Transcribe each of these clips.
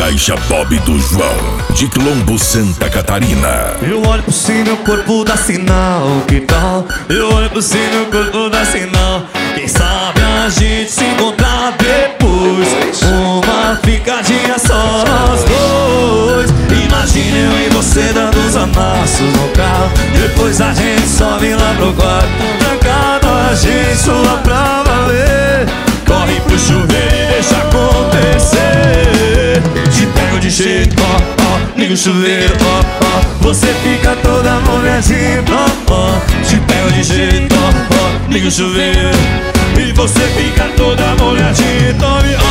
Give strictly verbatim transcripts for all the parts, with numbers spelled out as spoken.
Caixa Bob do João, de Quilombo, Santa Catarina. Eu olho pro cima, meu corpo dá sinal, que tal? Eu olho pro cima, meu corpo dá sinal. Quem sabe a gente se encontrar depois, uma ficadinha só nós dois. Imagina eu e você dando uns amassos no carro, depois a gente sobe lá pro quarto, trancado a gente sua pra valer. Corre pro chuveiro e deixa acontecer. Te pego de jeito, ó, ó, liga o chuveiro, ó, ó. Você fica toda molhadinha, ó, ó. Te pego de jeito, ó, ó, liga o chuveiro e você fica toda molhadinha, tome, ó.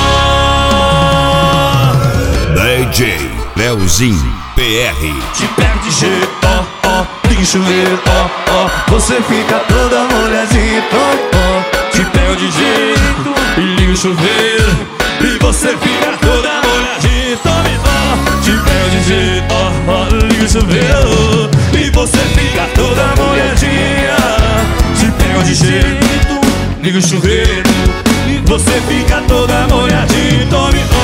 D J Leozinho P R. Te pego de jeito, ó, ó, liga o chuveiro, ó, ó. Você fica toda molhadinha, ó, ó. Te pego de jeito e liga o chuveiro e você fica toda molhadinha, tome, ó. Te pego de jeito, ó, ó, liga o chuveiro e você fica toda molhadinha. Te pego de jeito, liga o chuveiro e você fica toda molhadinha, tome, ó.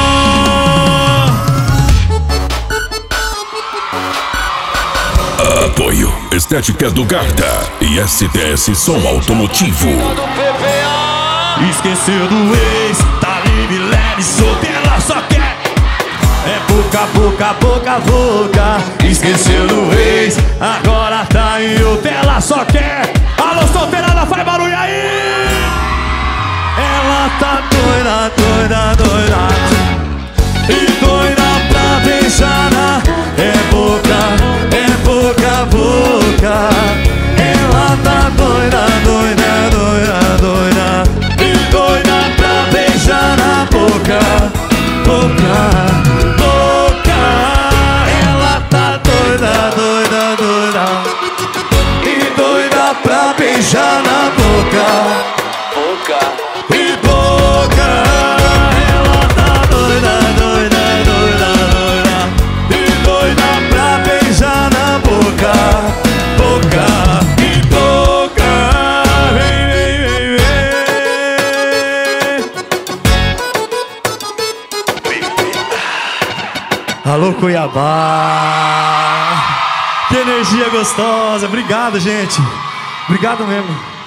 Apoio Estética do Garda e S T S Som Automotivo. Esqueceu do ex, tá livre, leve, solteira, só quer é boca, boca, boca, boca. Esqueceu do ex, agora tá em outra, ela só quer. Alô, solteirada, faz barulho aí! Ela tá doida, doida, doida e doida pra beijar na é boca, é boca, boca. Ela tá doida, doida, doida, doida e doida pra beijar na boca, boca, boca. Ela tá doida, doida, doida e doida pra beijar na boca, boca e boca. Ela tá doida, doida, doida, doida e doida pra beijar na boca, boca e boca. Vem, vem, vem, vem. Alô, Cuiabá. Que energia gostosa. Obrigado, gente. Obrigado mesmo.